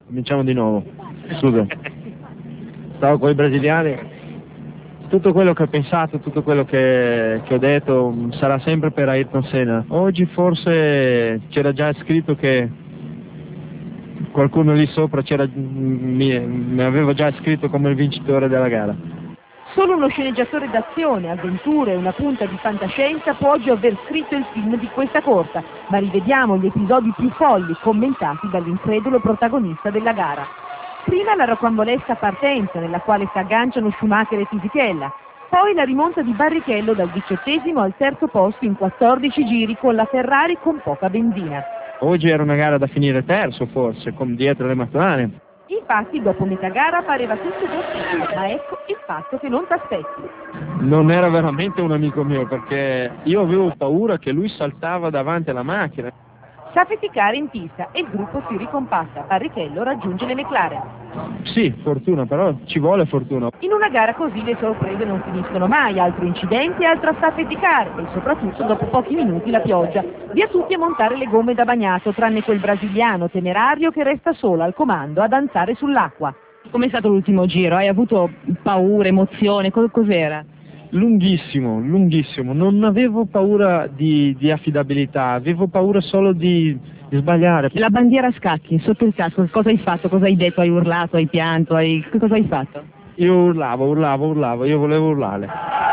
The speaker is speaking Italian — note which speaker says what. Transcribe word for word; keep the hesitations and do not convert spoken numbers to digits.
Speaker 1: cominciamo di nuovo. Scusa. Stavo con i brasiliani. Tutto quello che ho pensato, tutto quello che, che ho detto sarà sempre per Ayrton Senna. Oggi forse c'era già scritto che qualcuno lì sopra c'era, mi, mi aveva già scritto come il vincitore della gara.
Speaker 2: Solo uno sceneggiatore d'azione, avventure e una punta di fantascienza può oggi aver scritto il film di questa corsa, ma rivediamo gli episodi più folli commentati dall'incredulo protagonista della gara. Prima la rocambolesca partenza nella quale si agganciano Schumacher e Fisichella, poi la rimonta di Barrichello dal diciottesimo al terzo posto in quattordici giri con la Ferrari con poca benzina.
Speaker 1: Oggi era una gara da finire terzo forse, con dietro le McLaren.
Speaker 2: Infatti dopo metà gara pareva tutto possibile, ma ecco il fatto che non t'aspetti.
Speaker 1: Non era veramente un amico mio, perché io avevo paura che lui saltava davanti alla macchina.
Speaker 2: Safety car in pista e il gruppo si ricompatta. Barrichello raggiunge le McLaren.
Speaker 1: Sì, fortuna, però ci vuole fortuna.
Speaker 2: In una gara così le sorprese non finiscono mai, altro incidenti, altra safety car e soprattutto dopo pochi minuti la pioggia. Via tutti a montare le gomme da bagnato, tranne quel brasiliano temerario che resta solo al comando a danzare sull'acqua. Com'è stato l'ultimo giro? Hai avuto paura, emozione? Cos'era?
Speaker 1: Lunghissimo, lunghissimo. Non avevo paura di, di affidabilità, avevo paura solo di, di sbagliare.
Speaker 2: La bandiera a scacchi, sotto il casco, cosa hai fatto? Cosa hai detto? Hai urlato? Hai pianto? Hai... Cosa hai fatto?
Speaker 1: Io urlavo, urlavo, urlavo, io volevo urlare.